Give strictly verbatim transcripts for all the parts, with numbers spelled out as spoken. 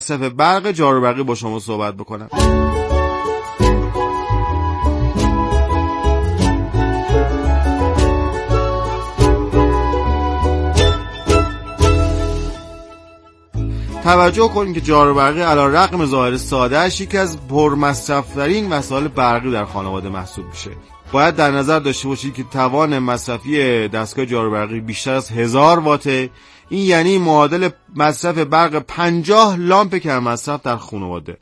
مصرف برق جاروبرقی با شما صحبت بکنم. توجه کنید که جاروبرقی علی رغم ظاهر ساده‌اش یکی از پرمصرف‌ترین وسایل برقی در خانواده محسوب میشه. باید در نظر داشته باشید که توان مصرفی دستگاه جاروبرقی بیشتر از هزار واته. این یعنی معادل مصرف برق پنجاه لامپ کم مصرف در خانواده.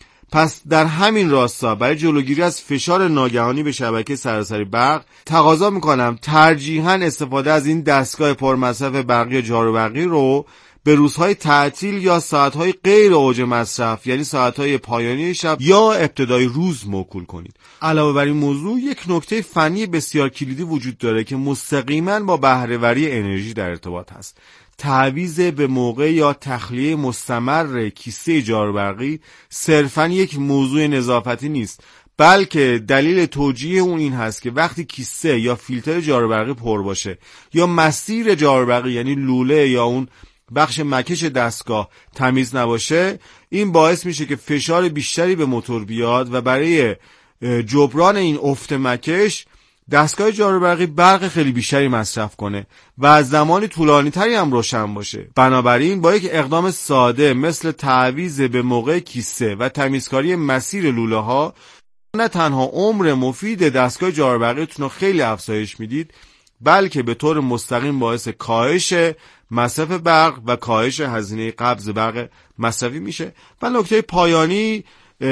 پس در همین راستا برای جلوگیری از فشار ناگهانی به شبکه سراسری برق تقاضا میکنم ترجیحاً استفاده از این دستگاه پرمصرف برقی جاروبرقی رو به روزهای تعطیل یا ساعتهای غیر اوج مصرف، یعنی ساعتهای پایانی شب یا ابتدای روز موکول کنید. علاوه بر این موضوع یک نکته فنی بسیار کلیدی وجود داره که مستقیما با بهره‌وری انرژی در ارتباط هست. تعویض به موقع یا تخلیه مستمر کیسه جاروبرقی صرفاً یک موضوع نظافتی نیست، بلکه دلیل توجیه اون این هست که وقتی کیسه یا فیلتر جاروبرقی پر باشه یا مسیر جاروبرقی یعنی لوله یا اون بخش مکش دستگاه تمیز نباشه، این باعث میشه که فشار بیشتری به موتور بیاد و برای جبران این افت مکش دستگاه جاروبرقی برق خیلی بیشتری مصرف کنه و از زمانی طولانی تری هم روشن باشه. بنابراین با یک اقدام ساده مثل تعویض به موقع کیسه و تمیزکاری مسیر لوله ها نه تنها عمر مفید دستگاه جاروبرقیتون رو خیلی افزایش میدید، بلکه به طور مستقیم باعث کاهش مصرف برق و کاهش هزینه قبض برق مصرفی میشه. و نکته پایانی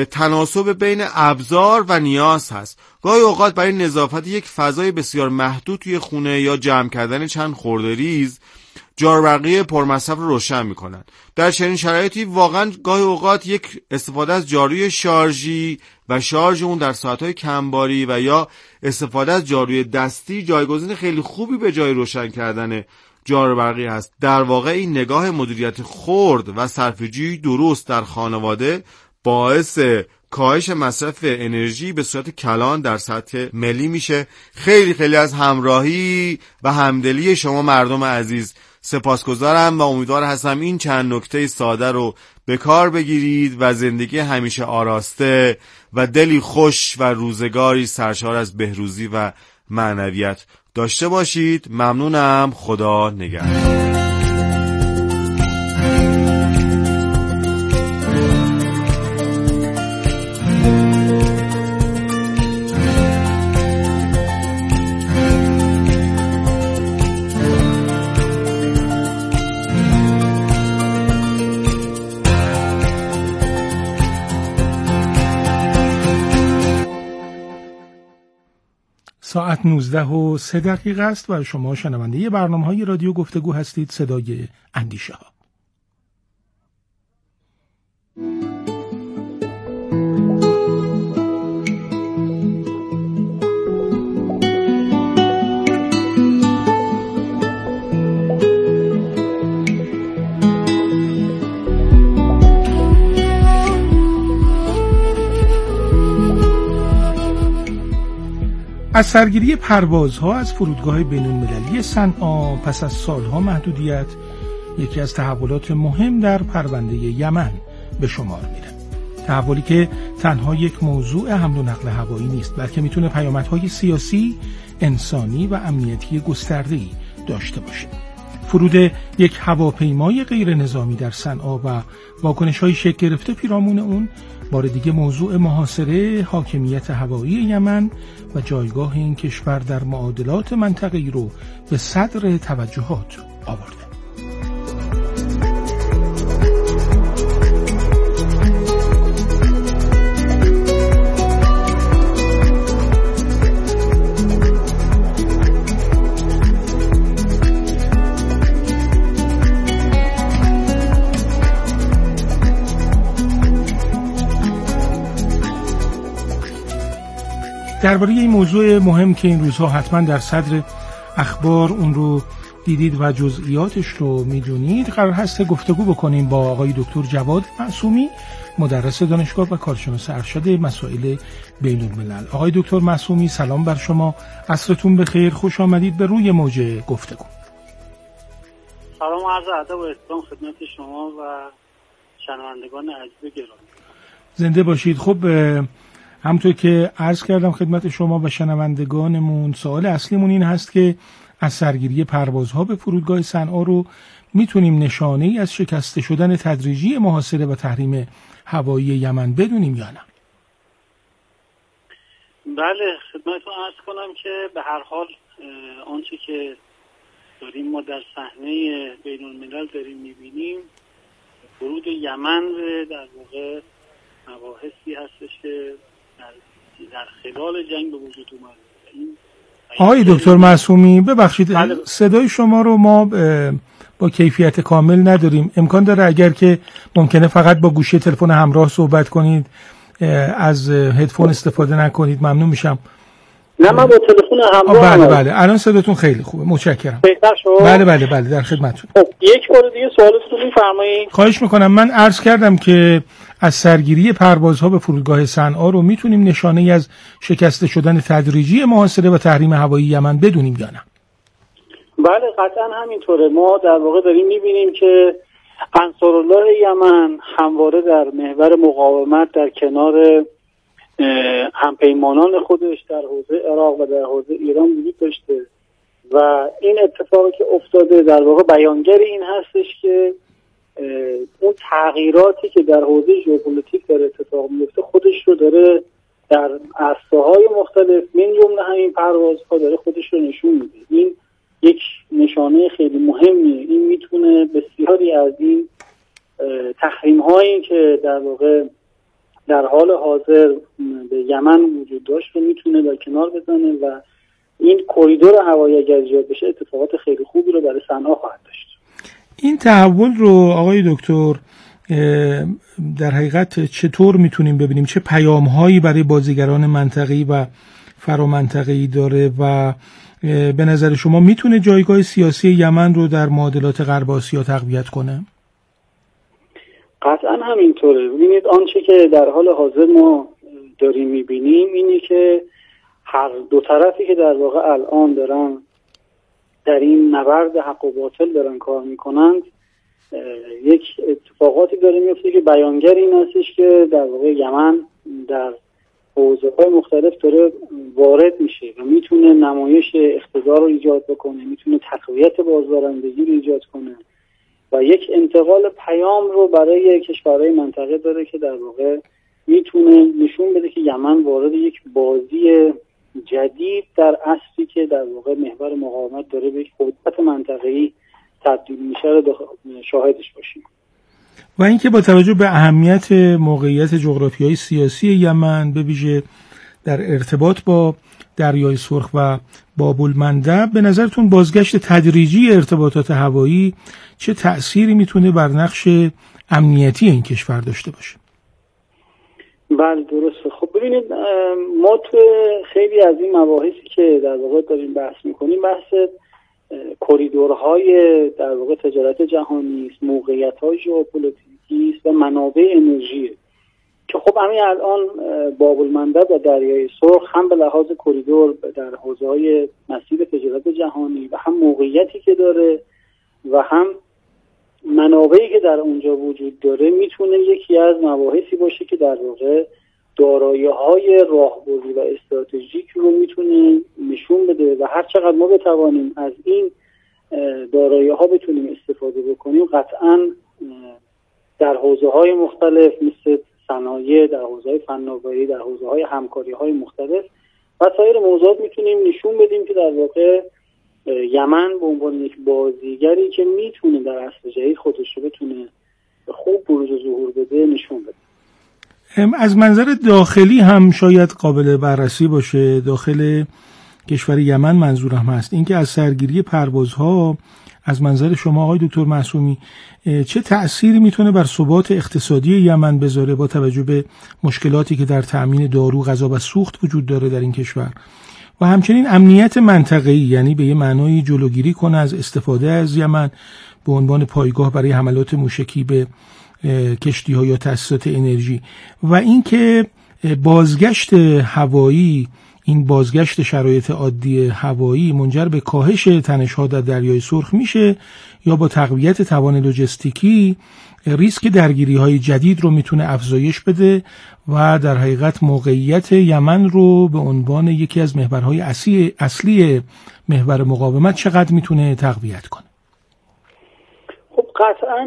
تناسب بین ابزار و نیاز هست. گاهی اوقات برای نظافت یک فضای بسیار محدود توی خونه یا جمع کردن چند خرده ریز جاروبرقی پرمصرف رو روشن میکنن. در چنین شرایطی واقعا گاهی اوقات یک استفاده از جاروی شارژی و شارژ اون در ساعتهای کمباری و یا استفاده از جاروی دستی جایگزین خیلی خوبی به جای روشن کردن جاروبرقی هست. در واقع این نگاه مدیریت خرد و صرفه‌جویی درست در خانواده باعث کاهش مصرف انرژی به صورت کلان در سطح ملی میشه. خیلی خیلی از همراهی و همدلی شما مردم عزیز سپاسگزارم و امیدوار هستم این چند نکته ساده رو به کار بگیرید و زندگی همیشه آراسته و دلی خوش و روزگاری سرشار از بهروزی و معنویت داشته باشید. ممنونم. خدا نگهدار. ساعت نوزده و سه دقیقه است و شما شنونده برنامه‌های رادیو گفتگو هستید. صدای اندیشه ها. از سرگیری پروازها از فرودگاه بین‌المللی صنعا پس از سالها محدودیت، یکی از تحولات مهم در پرونده یمن به شمار میره. تحولی که تنها یک موضوع حمل و نقل هوایی نیست، بلکه میتونه پیامدهای سیاسی، انسانی و امنیتی گسترده‌ای داشته باشه. فرود یک هواپیمای غیر نظامی در صنعا و واکنش‌های شکل گرفته پیرامون اون بار دیگه موضوع محاصره حاکمیت هوایی یمن و جایگاه این کشور در معادلات منطقه‌ای رو به صدر توجهات آورده. درباره این موضوع مهم که این روزها حتما در صدر اخبار اون رو دیدید و جزئیاتش رو میدونید، قرار هست گفتگو بکنیم با آقای دکتر جواد معصومی، مدرس دانشگاه و کارشناس ارشد مسائل بین الملل. آقای دکتر معصومی سلام بر شما، عصرتون بخیر، خوش آمدید به روی موج گفتگو. سلام و عرض ادب و احترام خدمت شما و شنوندگان عزیز گرامی. زنده باشید. خب همونطور که عرض کردم خدمت شما و شنوندگانمون، سوال اصلیمون این هست که از سرگیری پروازها به فرودگاه صنعا رو میتونیم نشانه ای از شکسته شدن تدریجی محاصره و تحریم هوایی یمن بدونیم یا نه؟ بله، خدمتتون عرض کنم که به هر حال آنچه که داریم ما در صحنه بین الملل داریم میبینیم، ورود یمن در واقع مباحثی هستش که در, در خلال جنگ به وجود اومد. آقای دکتر معصومی ببخشید بله. صدای شما رو ما با کیفیت کامل نداریم. امکان داره اگر که ممکنه فقط با گوشی تلفن همراه صحبت کنید، از هدفون استفاده نکنید، ممنون میشم. نه من با تلفن همراه. بله بله الان صداتون خیلی خوبه، متشکرم. بهتر شد؟ بله بله بله در خدمتتون. خب یک بار دیگه سوالتون رو میفرمایید. خواهش میکنم. من عرض کردم که از سرگیری پروازها به فرودگاه صنعا رو میتونیم نشانه ای از شکسته شدن تدریجی محاصره و تحریم هوایی یمن بدونیم یا نه؟ بله قطعا همینطوره. ما در واقع داریم میبینیم که انصارالله یمن همواره در محور مقاومت در کنار همپیمانان خودش در حوزه عراق و در حوزه ایران وجود داشته و این اتفاقی که افتاده در واقع بیانگر این هستش که اون تغییراتی که در حوزه ژئوپلیتیک داره اتفاق میفته خودش رو داره در عرصه‌های مختلف من جمله همین پروازها داره خودش رو نشون میده. این یک نشانه خیلی مهمیه. این میتونه بسیاری از این تحریم هایی که در واقع در حال حاضر به یمن وجود داشت رو میتونه در کنار بزنه و این کریدور هوایی اگر ایجاد بشه اتفاقات خیلی خوبی رو برای صنعا خواهد داشت. این تحول رو آقای دکتر در حقیقت چطور میتونیم ببینیم؟ چه پیام هایی برای بازیگران منطقه‌ای و فرامنطقه‌ای داره و به نظر شما میتونه جایگاه سیاسی یمن رو در معادلات غرب آسیا تقویت کنه؟ قطعا همینطوره. ببینید آنچه که در حال حاضر ما داریم میبینیم اینه که هر دو طرفی که در واقع الان دارن در این نبرد حق و باطل دارن کار میکنند، یک اتفاقاتی داره میفته که بیانگر این هستش که در واقع یمن در حوزه‌های مختلف داره وارد میشه و میتونه نمایش اقتدار رو ایجاد بکنه، میتونه تقویت بازدارندگی رو ایجاد کنه و یک انتقال پیام رو برای کشورهای منطقه داره که در واقع میتونه نشون بده که یمن وارد یک بازی جدید در عصری که در واقع محور مقاومت داره به یک قدرت منطقه‌ای تبدیل میشه رو شاهدش باشیم. و اینکه با توجه به اهمیت موقعیت جغرافیایی سیاسی یمن به ویژه در ارتباط با دریای سرخ و باب المندب، به نظرتون بازگشت تدریجی ارتباطات هوایی چه تأثیری میتونه بر نقش امنیتی این کشور داشته باشه؟ بله درسته. خب ببینید ما تو خیلی از این مباحثی که در واقع داریم بحث میکنیم بحث کریدورهای در واقع تجارت جهانی است، موقعیت‌های ژئوپلیتیکی است و منابع انرژی که خب همین الان باب المندب و دریای سرخ هم به لحاظ کریدور در حوزه‌های مسیر تجارت جهانی و هم موقعیتی که داره و هم منابعی که در اونجا وجود داره میتونه یکی از مباحثی باشه که در واقع دارایی‌های راهبردی و استراتژیک رو میتونه نشون بده و هر چقدر ما بتوانیم از این دارایی‌ها بتونیم استفاده بکنیم قطعاً در حوزه‌های مختلف مثل صنایع، در حوزه‌های فناوری، در حوزه‌های همکاری‌های مختلف و سایر موضوعات میتونیم نشون بدیم که در واقع یمن به عنوان یک بازیگری که میتونه در عصر جدید خودش رو بتونه خوب بروز و ظهور بده نشون بده. از منظر داخلی هم شاید قابل بررسی باشه، داخل کشور یمن منظورم هست، اینکه از سرگیری پروازها از منظر شما آقای دکتر معصومی چه تأثیری میتونه بر ثبات اقتصادی یمن بذاره با توجه به مشکلاتی که در تأمین دارو، غذا و سوخت وجود داره در این کشور و همچنین امنیت منطقه‌ای، یعنی به یه معنای جلوگیری کنه از استفاده از یمن به عنوان پایگاه برای حملات موشکی به کشتی‌ها یا تأسیسات انرژی و اینکه بازگشت هوایی این بازگشت شرایط عادی هوایی منجر به کاهش تنش‌ها در دریای سرخ میشه یا با تقویت توان لوجستیکی ریسک درگیری‌های جدید رو میتونه افزایش بده و در حقیقت موقعیت یمن رو به عنوان یکی از محورهای اصلی اصلی محور مقاومت چقدر میتونه تقویت کنه؟ خب قطعاً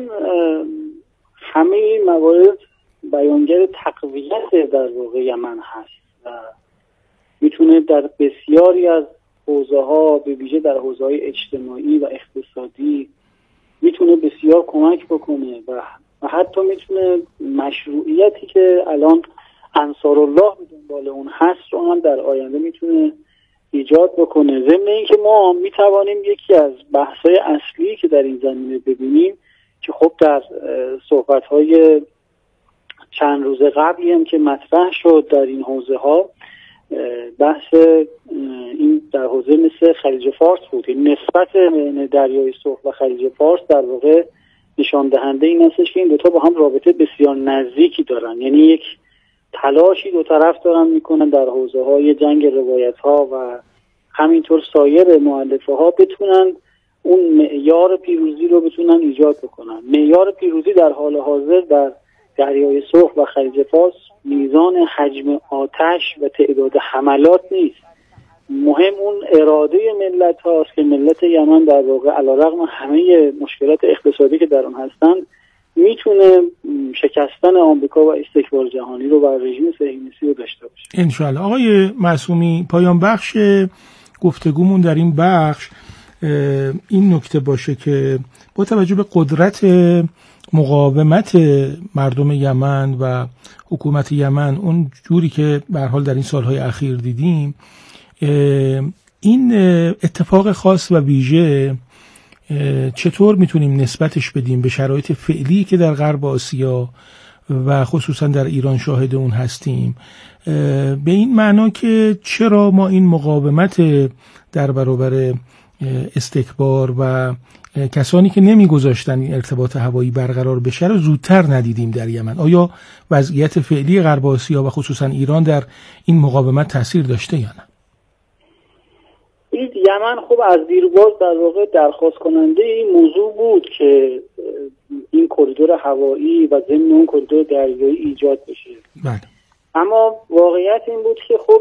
همه این موارد بیانگر تقویت در واقع یمن هست و میتونه در بسیاری از حوزه‌ها به ویژه در حوزه‌های اجتماعی و اقتصادی میتونه بسیار کمک بکنه و و حتی میتونه مشروعیتی که الان انصارالله به دنبال اون هست رو هم در آینده میتونه ایجاد بکنه. ضمن اینکه ما میتوانیم یکی از بحث‌های اصلی که در این زمینه ببینیم که خب در صحبت‌های چند روز قبلی هم که مطرح شد در این حوزه‌ها بحث این در حوزه مثل خلیج فارس بود. این نسبت دریای سرخ و خلیج فارس در واقع نشان دهنده این هستش که این دوتا با هم رابطه بسیار نزدیکی دارن، یعنی یک تلاشی دو طرف دارن میکنن در حوزه‌های جنگ روایت‌ها و همینطور سایر مؤلفه‌ها بتونن اون معیار پیروزی رو بتونن ایجاد بکنن. معیار پیروزی در حال حاضر در دریای سرخ و خلیج فارس میزان حجم آتش و تعداد حملات نیست، مهم اون اراده ملت هاست که ملت یمن در واقع علیرغم همه مشکلات اقتصادی که در اون هستن میتونه شکستن آمریکا و استکبار جهانی رو و رژیم صهیونیستی رو داشته باشه. انشالله. آقای معصومی، پایان بخش گفتگومون در این بخش این نکته باشه که با توجه به قدرت مقاومت مردم یمن و حکومت یمن اون جوری که به هر حال در این سالهای اخیر دیدیم، این اتفاق خاص و ویژه چطور میتونیم نسبتش بدیم به شرایط فعلی که در غرب آسیا و خصوصا در ایران شاهد اون هستیم، به این معنا که چرا ما این مقاومت در برابر استکبار و کسانی که نمیگذاشتن این ارتباط هوایی برقرار بشه رو زودتر ندیدیم در یمن؟ آیا وضعیت فعلی غرب آسیا و خصوصا ایران در این مقاومت تاثیر داشته یا نه؟ یمن خب از دیرباز در واقع درخواست کننده این موضوع بود که این کریدور هوایی و ضمن اون کریدور دریایی ایجاد بشه. بله. اما واقعیت این بود که خب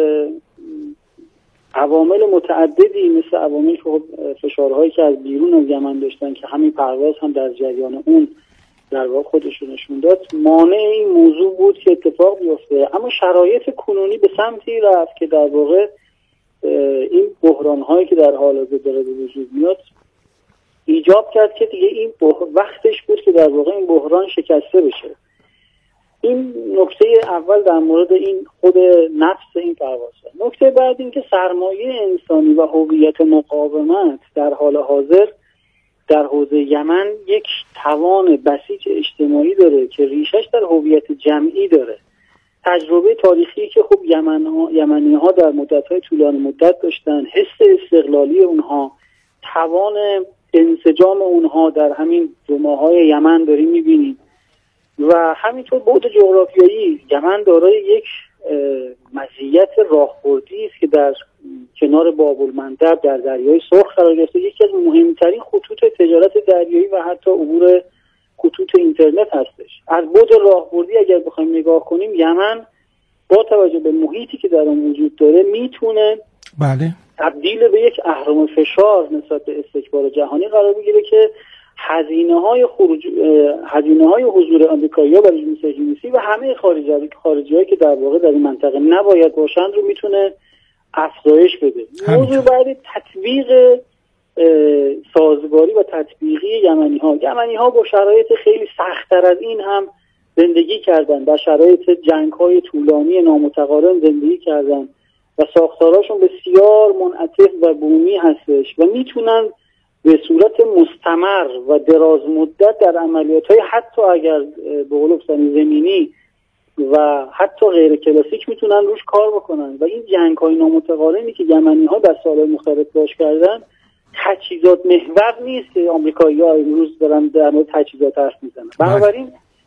عوامل متعددی مثل عوامل که خب فشارهایی که از بیرون از یمن داشتن که همین پرواز هم در جریان اون در واقع خودش رو نشون داد، مانع این موضوع بود که اتفاق بیفته. اما شرایط کنونی به سمتی رفت که در واقع این بحران‌هایی که در حال حاضر داره به وجود میاد ایجاب کرد که دیگه این وقتش بود که در واقع این بحران شکسته بشه. این نکته اول در مورد این خود نفس این پروازها. نکته بعد این که سرمایه انسانی و هویت مقاومت در حال حاضر در حوزه یمن یک توان بسیج اجتماعی داره که ریشش در هویت جمعی داره. تجربه تاریخی که خب یمن‌ها یمنی‌ها در مدت‌های طولانی مدت داشتن، حس استقلالی اونها، توان انسجام اونها در همین دو ماه‌های یمن داریم می‌بینیم و همینطور بعد جغرافیایی یمن دارای یک مزیت راهبردی است که در کنار باب المندب در دریای سرخ قرار گرفته، یکی از مهمترین خطوط تجارت دریایی و حتی عبور خطوط اینترنت هستش. از بعد راهبردی اگر بخوایم نگاه کنیم، یمن با توجه به محیطی که در اون وجود داره میتونه بله تبدیل به یک اهرم فشار نسبت به استکبار جهانی قرار بگیره که هزینه‌های خروج هزینه‌های حضور آمریکایی‌ها و رژیم صهیونیستی و همه خارجی خارجی‌هایی که در واقع در این منطقه نباید باشند رو میتونه افزایش بده. موضوع بعد تطبیق سازگاری و تطبیقی یمنی‌ها. یمنی‌ها با شرایط خیلی سخت‌تر از این هم زندگی کردن، در شرایط جنگ‌های طولانی نامتقارن زندگی کردن و ساختاراشون بسیار منعطف و بومی هستش و میتونن به صورت مستمر و دراز مدت در عملیات‌های حتی اگر به قول زمینی و حتی غیر کلاسیک میتونن روش کار بکنن و این جنگ‌های نامتقارنی که یمنی‌ها در سال‌های مختلف باش کردن تجهیزات محور نیست که آمریکایی‌ها امروز دارن در مورد تجهیزات حرف میزنن. بنابراین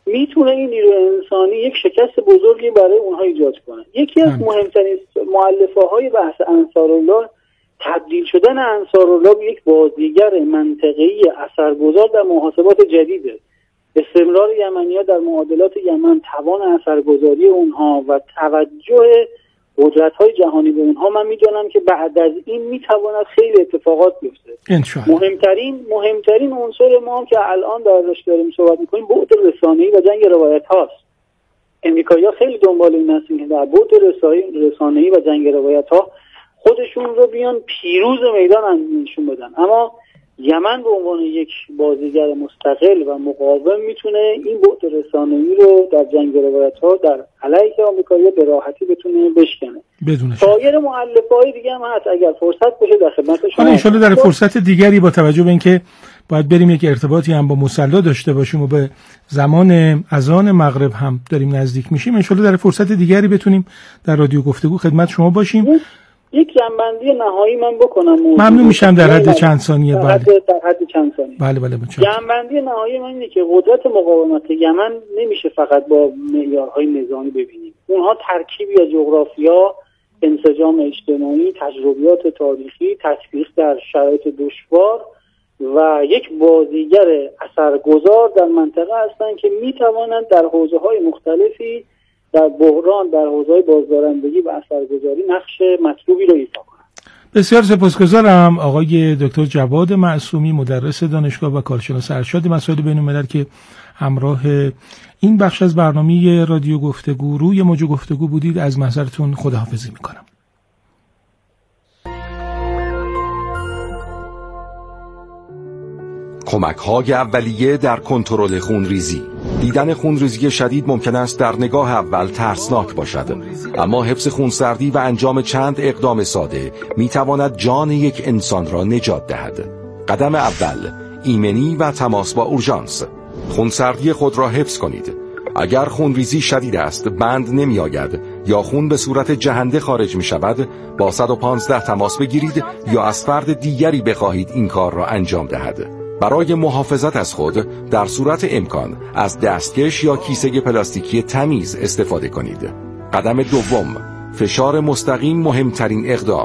میتونه این نیروی انسانی یک شکست بزرگی برای اونها ایجاد کنه. یکی از مهمترین مؤلفه‌های بحث انصارالله تبدیل شدن انصارالله به یک بازیگر منطقه‌ای اثرگذار در محاسبات جدیده. استمرار یمنی‌ها در معادلات یمن، توان اثرگذاری اونها و توجه قدرت‌های جهانی به اونها، من می‌دونم که بعد از این می‌تواند خیلی اتفاقات بیفته. مهمترین مهمترین عنصر ما هم که الان درش داریم صحبت می‌کنیم بعد رسانه‌ای و جنگ روایت هاست. امریکایی‌ها خیلی دنبال این هستن که در بعد رسانه‌ای و جنگ روایت ها خودشون رو بیان پیروز میدان نشون بدن، اما یمن به عنوان یک بازیگر مستقل و مقاوم میتونه این بعد رسانه‌ای رو در جنگ روایت‌ها در علیه آمریکایی‌ها به راحتی بتونه بشکنه. بدون سایر مؤلفه‌های دیگه هم هست، اگر فرصت بشه در خدمت شما. ان شاءالله در فرصت دیگری با توجه به اینکه باید بریم یک ارتباطی هم با مصلی داشته باشیم و به زمان اذان مغرب هم داریم نزدیک میشیم، ان شاءالله در فرصت دیگری بتونیم در رادیو گفتگو خدمت شما باشیم. یک جنبندی نهایی من بکنم. ممنون میشم در حد چند ثانیه. بله در حد چند ثانیه. بله بله. جنبندی نهایی من اینه که قدرت مقاومت یمن نمیشه فقط با معیارهای نظامی ببینیم. اونها ترکیبی از جغرافیا، انسجام اجتماعی، تجربیات تاریخی، تطبیق در شرایط دشوار و یک بازیگر اثرگذار در منطقه هستند که میتوانند در حوزه‌های مختلفی در بحران، در حوزه‌های بازدارندگی و اثرگذاری نقش مطلوبی رو ایفا کنند. بسیار سپاسگزارم آقای دکتر جواد معصومی، مدرس دانشگاه و کارشناس ارشد مسائل بین‌الملل که همراه این بخش از برنامه رادیو گفتگو روی موج گفتگو بودید. از محضرتون خداحافظی میکنم. کمک‌های اولیه در کنترل خونریزی. دیدن خونریزی شدید ممکن است در نگاه اول ترسناک باشد، اما حفظ خونسردی و انجام چند اقدام ساده می‌تواند جان یک انسان را نجات دهد. قدم اول، ایمنی و تماس با اورژانس. خونسردی خود را حفظ کنید. اگر خونریزی شدید است، بند نمی‌آید یا خون به صورت جهنده خارج می‌شود، با صد و پانزده تماس بگیرید یا از فرد دیگری بخواهید این کار را انجام دهد. برای محافظت از خود در صورت امکان از دستکش یا کیسه پلاستیکی تمیز استفاده کنید. قدم دوم، فشار مستقیم مهمترین اقدام.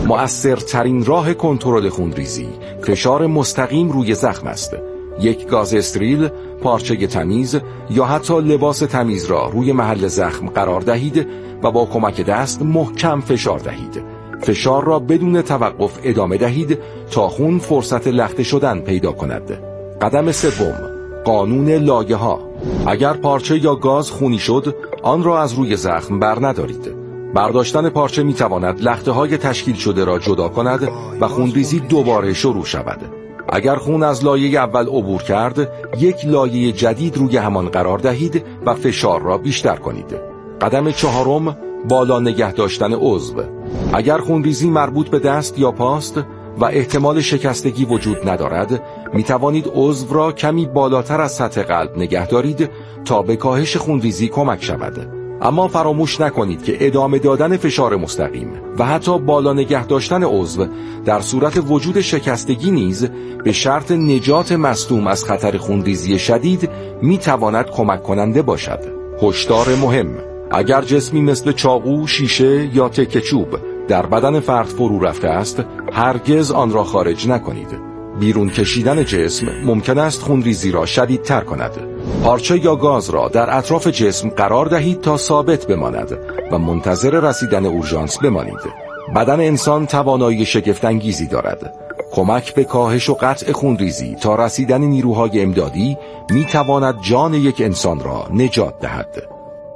مؤثرترین راه کنترل خونریزی فشار مستقیم روی زخم است. یک گاز استریل، پارچه تمیز یا حتی لباس تمیز را روی محل زخم قرار دهید و با کمک دست محکم فشار دهید. فشار را بدون توقف ادامه دهید تا خون فرصت لخته شدن پیدا کند. قدم سوم، قانون لایه ها. اگر پارچه یا گاز خونی شد، آن را از روی زخم بر ندارید. برداشتن پارچه می تواند لخته های تشکیل شده را جدا کند و خونریزی دوباره شروع شود. اگر خون از لایه اول عبور کرد، یک لایه جدید روی همان قرار دهید و فشار را بیشتر کنید. قدم چهارم، بالا نگه داشتن عضو. اگر خونریزی مربوط به دست یا پاست و احتمال شکستگی وجود ندارد، می توانید عضو را کمی بالاتر از سطح قلب نگه دارید تا به کاهش خونریزی کمک شود. اما فراموش نکنید که ادامه دادن فشار مستقیم و حتی بالا نگه داشتن عضو در صورت وجود شکستگی نیز به شرط نجات مصدوم از خطر خونریزی شدید می تواند کمک کننده باشد. هشدار مهم: اگر جسمی مثل چاقو، شیشه یا تکه چوب در بدن فرد فرو رفته است، هرگز آن را خارج نکنید. بیرون کشیدن جسم ممکن است خونریزی را شدیدتر کند. پارچه یا گاز را در اطراف جسم قرار دهید تا ثابت بماند و منتظر رسیدن اورژانس بمانید. بدن انسان توانایی شگفت‌انگیزی دارد. کمک به کاهش و قطع خونریزی تا رسیدن نیروهای امدادی می تواند جان یک انسان را نجات دهد.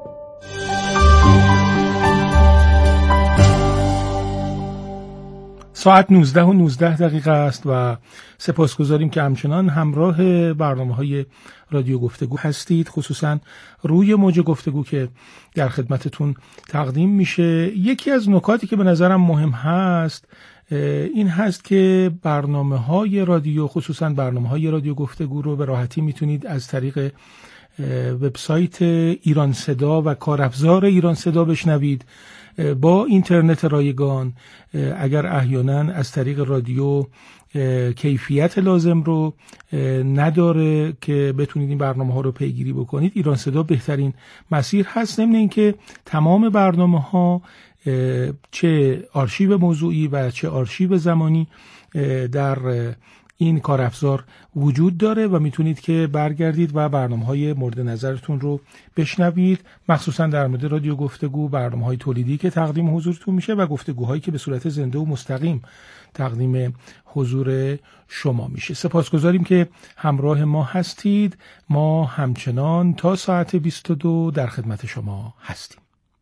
ساعت نوزده و نوزده دقیقه است و سپاسگزاریم که همچنان همراه برنامه‌های رادیو گفتگو هستید، خصوصا روی موج گفتگو که در خدمتتون تقدیم میشه. یکی از نکاتی که به نظرم مهم هست این هست که برنامه‌های رادیو، خصوصا برنامه‌های رادیو گفتگو رو به راحتی میتونید از طریق وبسایت ایران صدا و کارافزار ایران صدا بشنوید. با اینترنت رایگان اگر احیانا از طریق رادیو کیفیت لازم رو نداره که بتونید این برنامه ها رو پیگیری بکنید، ایران صدا بهترین مسیر هست. ضمن اینکه تمام برنامه ها چه آرشیو موضوعی و چه آرشیو زمانی در این کارافزار وجود داره و میتونید که برگردید و برنامه‌های مورد نظرتون رو بشنوید، مخصوصا در مورد رادیو گفتگو، برنامه‌های تولیدی که تقدیم حضورتون میشه و گفتگوهایی که به صورت زنده و مستقیم تقدیم حضور شما میشه. سپاسگزاریم که همراه ما هستید. ما همچنان تا ساعت بیست و دو در خدمت شما هستیم.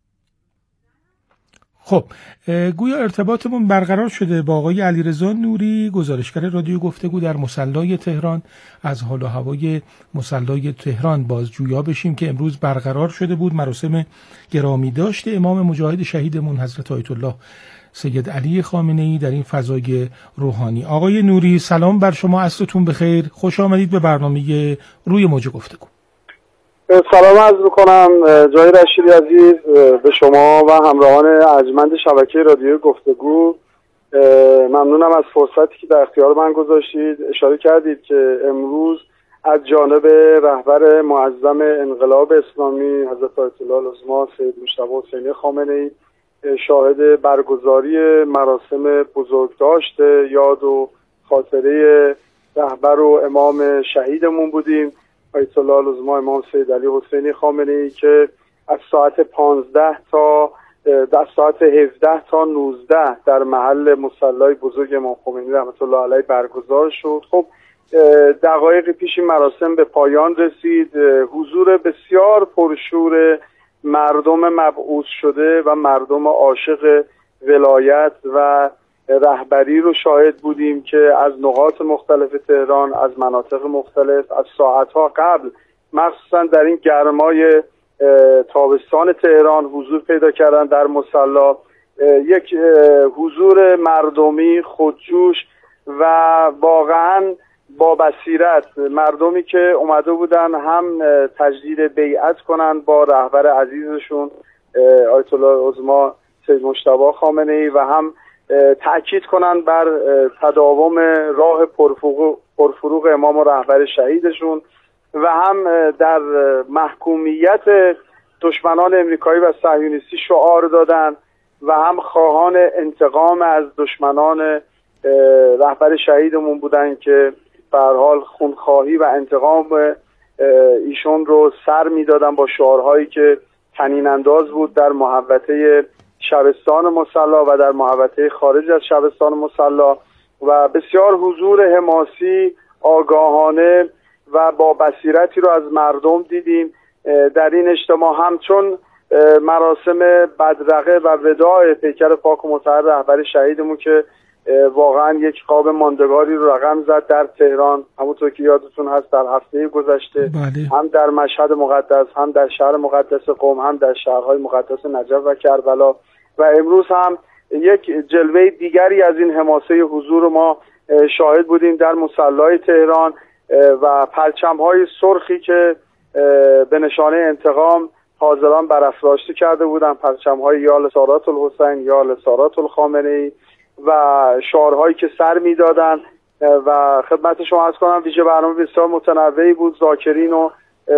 خب گویا ارتباطمون برقرار شده با آقای علیرضا نوری، گزارشگر رادیو گفتگو در مصلی تهران. از حال و هوای مصلی تهران بازجویا بشیم که امروز برقرار شده بود مراسم گرامی داشته امام مجاهد شهیدمون حضرت آیت الله سید علی خامنه‌ای در این فضای روحانی. آقای نوری سلام بر شما، عصرتون بخیر، خوش آمدید به برنامه روی موج گفتگو. سلام عرض میکنم جای رشیدی عزیز به شما و همراهان ارجمند شبکه رادیو گفتگو. ممنونم از فرصتی که در اختیار من گذاشتید. اشاره کردید که امروز از جانب رهبر معظم انقلاب اسلامی حضرت آیت الله العظما سید مجتبی حسینی خامنه‌ای شاهد برگزاری مراسم بزرگداشت یاد و خاطره رهبر و امام شهیدمون بودیم آیت الله العظما امام سید علی حسینی خامنه‌ای که از ساعت پانزده تا در ساعت هفده تا نوزده در محل مصلی بزرگ امام خمینی رحمت الله علیه برگزار شد. خب دقایقی پیش این مراسم به پایان رسید. حضور بسیار پرشور مردم مبعوث شده و مردم عاشق ولایت و رهبری رو شاهد بودیم که از نقاط مختلف تهران، از مناطق مختلف، از ساعتها قبل مخصوصا در این گرمای تابستان تهران حضور پیدا کردن در مصلی. یک حضور مردمی خودجوش و واقعا با بصیرت، مردمی که اومده بودن هم تجدید بیعت کنن با رهبر عزیزشون آیت الله العظما سید مجتبی خامنه‌ای و هم تأکید کنن بر تداوم راه پرفروغ, پرفروغ امام و رهبر شهیدشون و هم در محکومیت دشمنان امریکایی و صهیونیستی شعار دادن و هم خواهان انتقام از دشمنان رهبر شهیدمون بودن که به هر حال خونخواهی و انتقام ایشون رو سر میدادن با شعارهایی که طنین انداز بود در محوطه شبستان مصلی و در محوطه خارج از شبستان مصلی و بسیار حضور حماسی آگاهانه و با بصیرتی رو از مردم دیدیم در این اجتماع. همچون مراسم بدرقه و وداع پیکر پاک و مطهر رهبر شهیدمون که واقعا یک خواب ماندگاری رو رقم زد در تهران، همونطور که یادتون هست در هفته گذشته بله. هم در مشهد مقدس، هم در شهر مقدس قم، هم در شهرهای مقدس نجف و کربلا و امروز هم یک جلوه دیگری از این حماسه حضور ما شاهد بودیم در مصلی تهران و پرچم‌های سرخی که به نشانه انتقام حاضران برافراشته کرده بودن، پرچم‌های یا لسارات الحسین یا لسارات الخامنه‌ای و شعارهایی که سر میدادن و خدمت شما عرض کنم ویژه برنامه بسیار متنوعی بود. ذاکرین و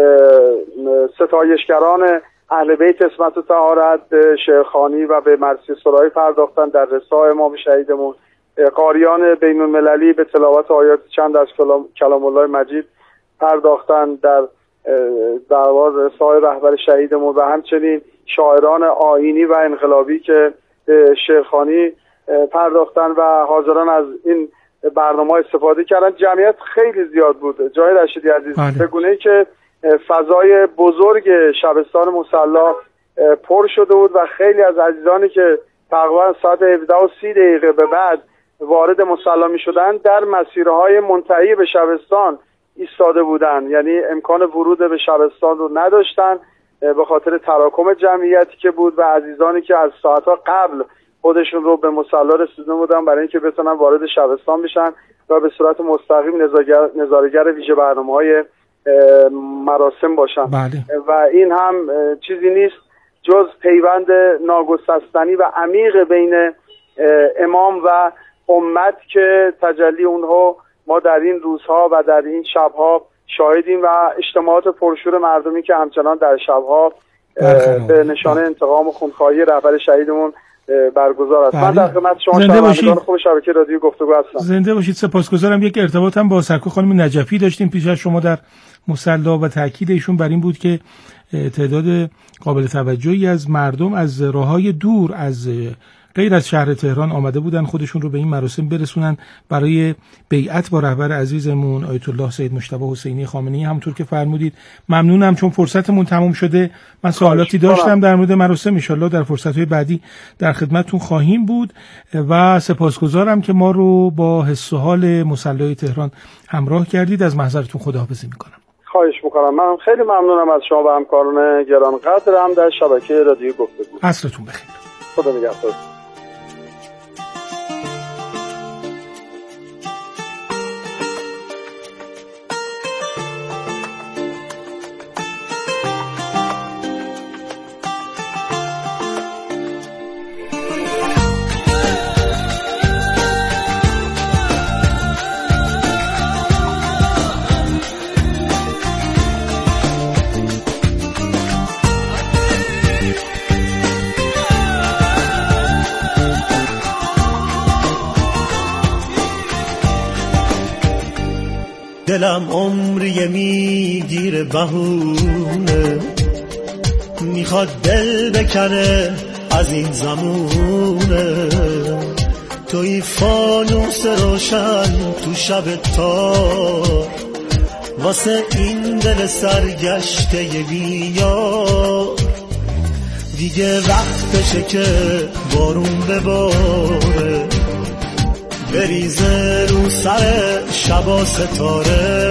ستایشگران اهل بیت عصمت و طهارت به شعرخوانی و به مرثیه سرایی پرداختن در رثای امام شهیدمون. قاریان بین المللی به تلاوت آیات چند از کلام الله مجید پرداختن در دربار رثای رهبر شهیدمون و همچنین شاعران آیینی و انقلابی که شعرخوانی پرداختن و حاضران از این برنامه استفاده کردن. جمعیت خیلی زیاد بود جای رشیدی عزیز، به گونه‌ای که فضای بزرگ شبستان مصلی پر شده بود و خیلی از عزیزانی که تقریبا ساعت هفده و سی دقیقه به بعد وارد مصلی می شدن در مسیرهای منتهی به شبستان ایستاده بودن، یعنی امکان ورود به شبستان رو نداشتن به خاطر تراکم جمعیتی که بود و عزیزانی که از ساعتها قبل خودشون رو به مصلی رسیده بودن برای اینکه بتونن وارد شبستان بشن و به صورت مستقیم نظارگر ویژه برنامه‌های مراسم باشن. بله. و این هم چیزی نیست جز پیوند ناگسستنی و عمیق بین امام و امت که تجلی اونها ما در این روزها و در این شبها شاهدیم و اجتماعات پرشور مردمی که همچنان در شبها به نشانه انتقام و خونخواهی رهبر شهیدمون برگزار است. من در خدمت شما شنوندگان خوب شبکه رادیو گفتگو هستم. زنده باشید. سپاسگزارم. یک ارتباط هم با سرکار خانم نجفی داشتیم پیش از شما در مصلی و تاکید ایشون بر این بود که تعداد قابل توجهی از مردم از راههای دور از غیر از شهر تهران آمده بودن خودشون رو به این مراسم برسونن برای بیعت با رهبر عزیزمون آیت الله سید مجتبی حسینی خامنه‌ای. همونطور که فرمودید ممنونم چون فرصتمون تموم شده. من سوالاتی داشتم در مورد مراسم، ان شاءالله در فرصت‌های بعدی در خدمتتون خواهیم بود و سپاسگزارم که ما رو با حس و حال مصلی تهران همراه کردید. از محضرتون خداحافظی می‌کنم. خواهش می‌کنم. من خیلی ممنونم از شما و همکاران گرانقدرم در شبکه رادیو گفتگو. عصرتون بخیر. خدا نگهدار. دلم عمری میگیره بهونه، میخواد دل بکنه از این زمونه. توی فانوس روشن تو شب تار، واسه این دل سرگشته بیار. دیگه وقتشه که بارون بباره، بریزه رو سر شبا ستاره.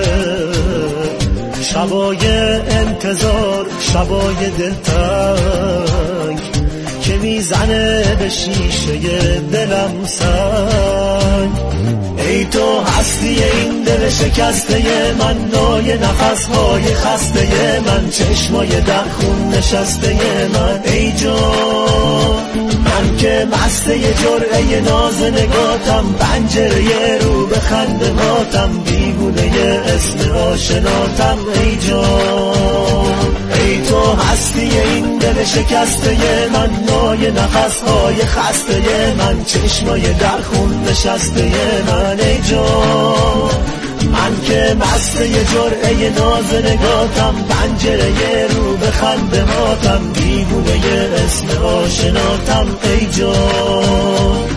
شبای انتظار، شبای دلتنگ که میزنه به شیشه دلم سنگ. ای تو هستی این دل شکسته من، نای نفسهای خسته من، چشمای در خون نشسته من. ای جان من که مسته جرعه ناز نگاتم، پنجره رو به خندهاتم، دیوونه اسم آشناتم. ای جان ای تو هستی این دل شکسته من، نای نفسهای خسته من، چشمای در خون نشسته من. ای جان من که مسته جرعه ناز نگاتم، پنجره رو به خندهاتم، دیوونه اسم آشناتم. ای جان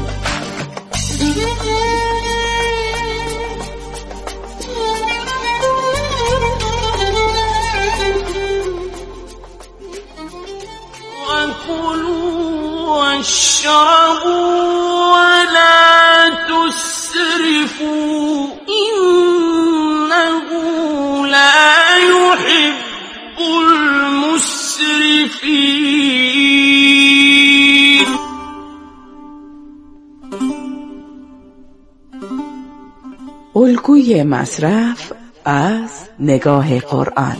واشربوا ولا تسرفوا إنه لا يحب المسرفين. الگوی مصرف از نگاه قرآن.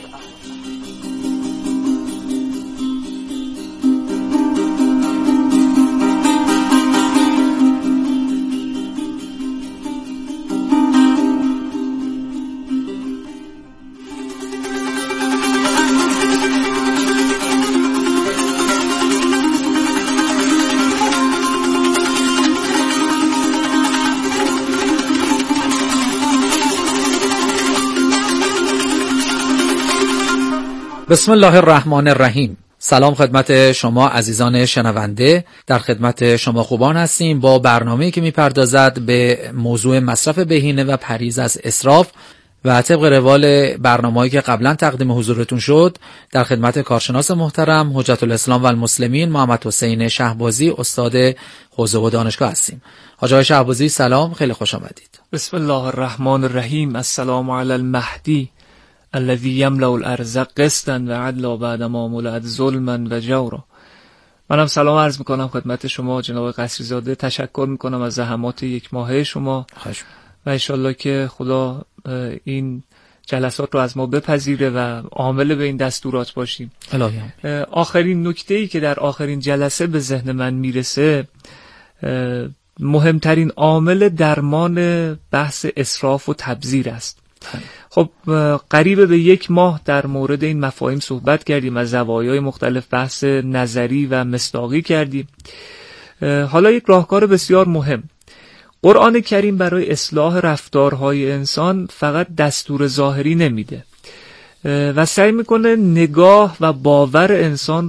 بسم الله الرحمن الرحیم. سلام خدمت شما عزیزان شنونده، در خدمت شما خوبان هستیم با برنامه‌ای که میپردازد به موضوع مصرف بهینه و پرهیز از اسراف و طبق روال برنامه‌ای که قبلا تقدیم حضورتون شد در خدمت کارشناس محترم حجت الاسلام و المسلمین محمد حسین شهبازی استاد حوزه و دانشگاه هستیم. حاج آقای شهبازی سلام، خیلی خوش آمدید. بسم الله الرحمن الرحیم. السلام علی المهدی الذي يملأ الارض قسطا و عدلا بعد ما ملئت ظلما و جورا. منم سلام عرض میکنم خدمت شما جناب قصری زاده، تشکر میکنم از زحمات یک ماهه شما خوش. و انشالله که خدا این جلسات رو از ما بپذیره و عامل به این دستورات باشیم. آخرین نکته‌ای که در آخرین جلسه به ذهن من میرسه، مهمترین عامل درمان بحث اسراف و تبذیر است. خب قریب به یک ماه در مورد این مفاهیم صحبت کردیم، از زوایای مختلف بحث نظری و مصداقی کردیم. حالا یک راهکار بسیار مهم، قرآن کریم برای اصلاح رفتارهای انسان فقط دستور ظاهری نمیده و سعی میکنه نگاه و باور انسان